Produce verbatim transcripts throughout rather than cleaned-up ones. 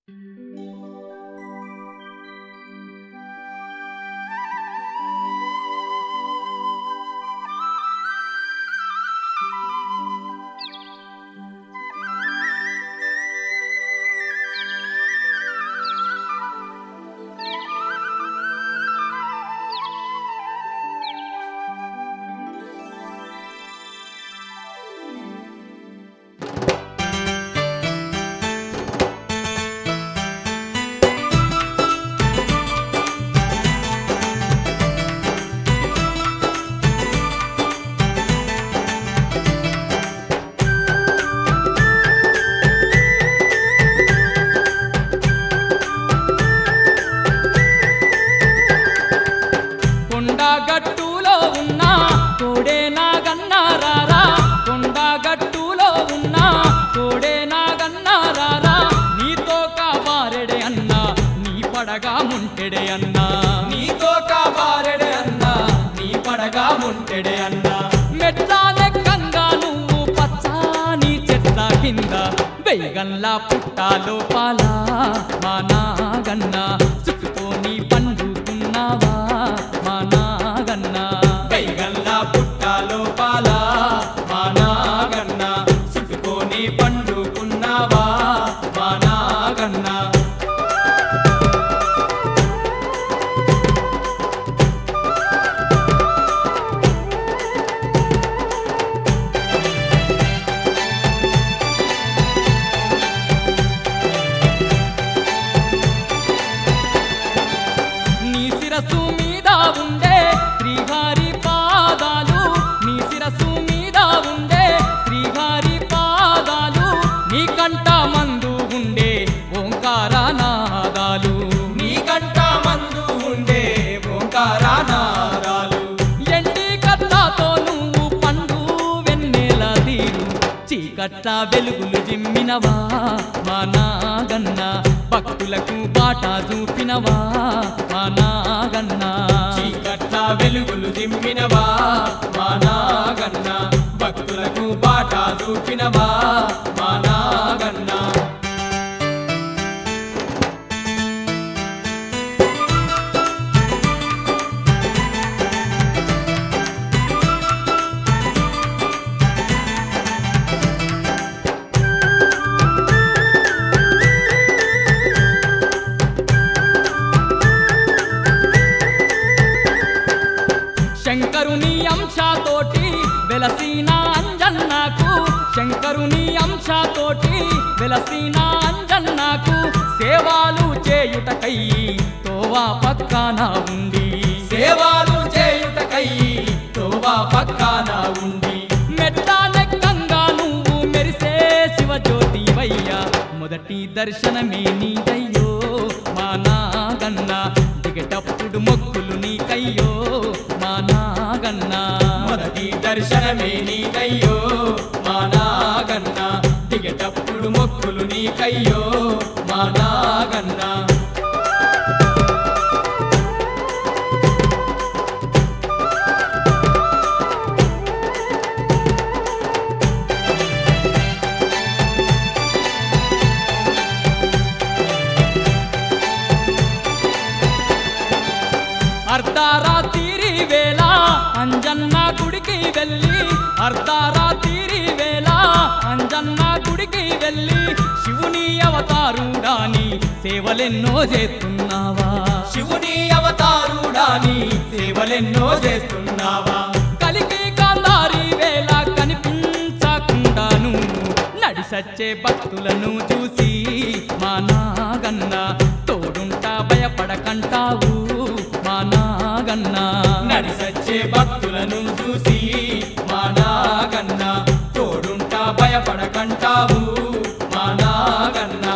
కొండగట్టులో ఉన్న కోడే నాగన్నారారా, కొండగట్టులో ఉన్న కోడే నాగన్నారారా, నీతో కాబారెడే అన్నా నీ పడగా ముంటెడే అన్నా, నీతో కాబారెడే అన్నా నీ పడగా ముంటెడే అన్నా. మెట్టాలెక్కంగా నువ్వు పచ్చాని చెట్ల కింద బెయ్యగల్లా పుట్టాలో పాలా మా నాగన్నా, చుట్టుకొని పండుకున్నావా మా నాగన్నా, బెయ్యగల్లా పుట్టాలో పాలా మా నాగన్నా, చుట్టుకొని పండుకున్నావా మా నాగన్నా. నీ శిరస్సు మీద ఉండే శ్రీహరి పాదాలు, నీ శిరస్సు మీద ఉండే శ్రీహరి పాదాలు, నీ కంట మందు ఉండే ఓంకార నాదాలు, నీ కంట మందు ఉండే ఓంకార నాదాలు. ఎండి కత్తాతో నువ్వు పండు వెన్నెల తీరు చీకట్ల వెలుగులు జిమ్మినవా మా నాగన్నా, భక్తులకు బాట చూపినవా మా నాగన్నా, చీకట్ల వెలుగులు జిమ్మినవా మా నాగన్నా, భక్తులకు బాట చూపినవా మా నాగన్నా. శంకరుని అంశతోటి వెలసిన అంజన్నకు, శంకరుని అంశతోటి వెలసిన అంజన్నకు సేవాలు చేయుటకై తోవా పక్కన ఉండి, సేవాలు చేయుటకై తోవా పక్కన ఉండి, మెట్టాలెక్కంగా నువ్వు మెరిసే శివజ్యోతివయ్యా, మొదటి దర్శనమే నీదయ్యో మా నాగన్నా, దిగేటప్పుడు మొక్కులు నీకయ్యో మా నాగన్నా, మొదటి దర్శనమే నీకయ్యో మా నాగన్నా, దిగేటప్పుడు మొక్కులు నీకయ్యో మా నాగన్నా. అర్ధరాత్రి వేళ అంజన్న గుడికి వెళ్ళి, అర్ధరాత్రి వేళ అంజన్న గుడికి వెళ్ళి, శివుని అవతారుడాని సేవలెన్నో చేస్తున్నావా, శివుని అవతారుడాని సేవలెన్నో చేస్తున్నావా. కలికి కాందారి వేళ కనిపించకుండాను నడిసచ్చే భక్తులను చూసి మా నాగన్నా, తోడుంటా భయపడకంటావు మా నాగన్నా, నడిసచ్చే భక్తులను చూసి మా నాగన్నా, తోడుంటా భయపడకంటావు మా నాగన్నా.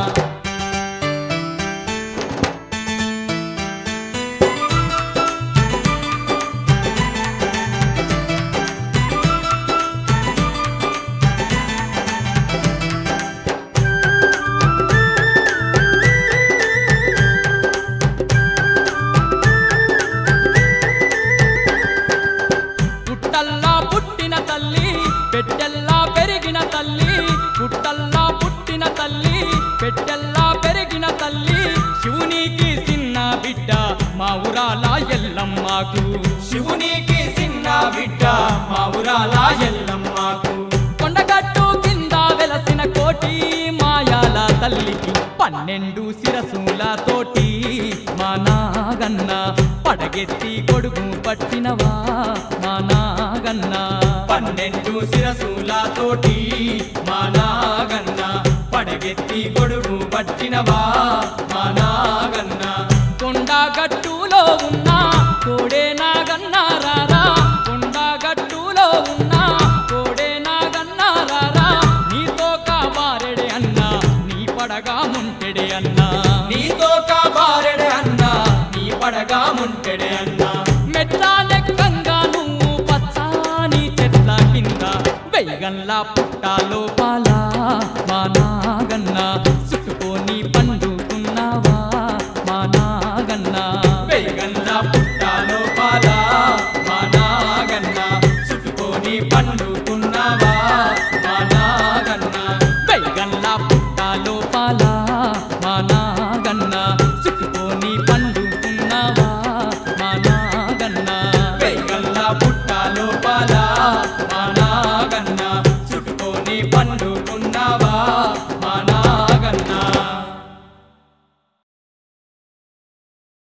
పెరిగిన తల్లి శివునికి చిన్న బిడ్డ మా ఊరాల ఎల్లమ్మకు శివునికి చిన్న బిడ్డ మా ఊరాల ఎల్లమ్మకు కొండగట్టు కింద వెలసిన కోటి మాయాల తల్లికి పన్నెండు శిరసుల తోటి మా నాగన్న పడగెత్తి కొడుకు పట్టినవా మా నాగన్న పన్నెండు శిరసుల తోటి మా నాగన్న పడగెత్తి కొడుకు పట్టినవా మా నాగన్న కొండగట్టులో ఉన్న కోడే నాగన్న రారా కొండగట్టులో ఉన్న కోడే నాగన్న రారా నీతో కాబారెడే అన్నా నీ పడగా ముంటెడే అన్నా నీతో కాబారెడే అన్నా నీ పడగా ముంటెడే అన్నా మెట్లా లెక్కంగా నువ్వు పచ్చాని చెట్ల కింద వెయ్యగల్ల పుట్టాలో పాలా మా నాగన్న చుట్టుకొని పండుకున్నావా మా నాగన్న వెయ్యగల్ల పుట్టాలో పాలా మా నాగన్న చుట్టుకొని పండుకున్నావా మా నాగన్న వెయ్యగల్ల పుట్టాలో పాలా మా నాగన్న చుట్టుకొని